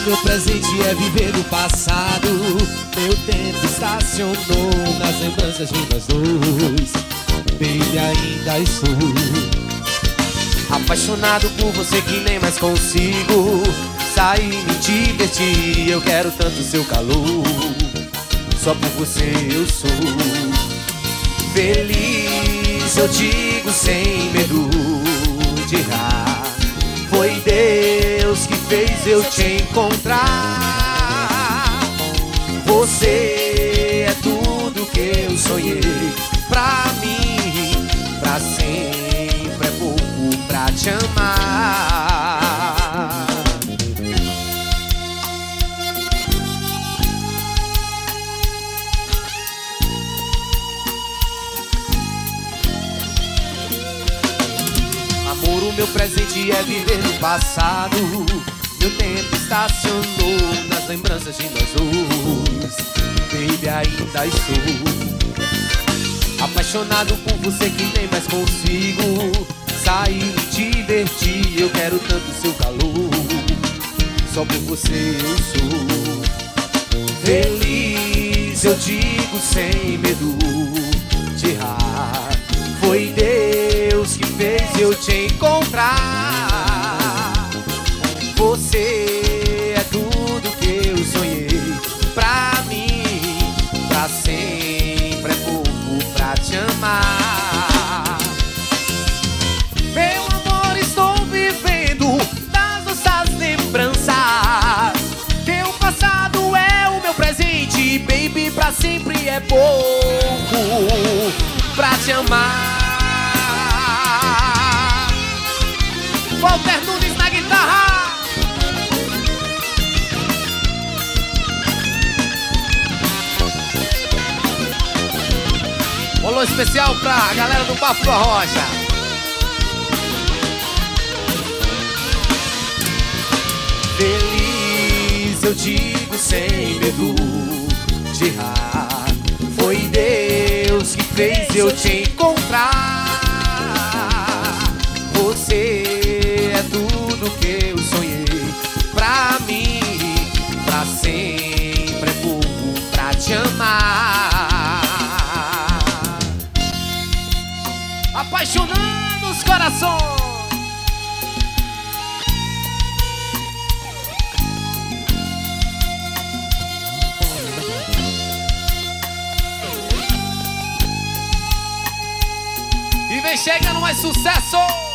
meu presente é viver no passado. Meu tempo estacionou nas lembranças de nós dois. Baby, ainda estou apaixonado por você que nem mais consigo sair, me divertir. Eu quero tanto seu calor, só por você eu sou feliz. Eu digo sem medo de errar, foi Deus que fez eu te encontrar. Você é tudo que eu sonhei pra mim, pra sempre é pouco pra te amar. Amor, o meu presente é viver no passado. Meu tempo estacionou nas lembranças de nós dois. Baby, ainda estou apaixonado por você que nem mais consigo sair, me divertir. Eu quero tanto seu calor, só por você eu sou feliz. Eu digo sem medo de errar, foi Deus que fez eu te encontrar. Você é tudo que eu sonhei pra mim, pra sempre é pouco pra te amar. Meu amor, estou vivendo das nossas lembranças. Teu passado é o meu presente, baby, pra sempre é pouco pra te amar. Walter Nunes na guitarra. Rolou especial pra galera do Bafo da Rocha. Feliz, eu digo sem medo de errar, foi Deus que fez eu te encontrar. Você é tudo que eu sonhei pra mim, pra sempre é pouco pra te amar. Apaixonando os corações. E vem chegando mais sucesso.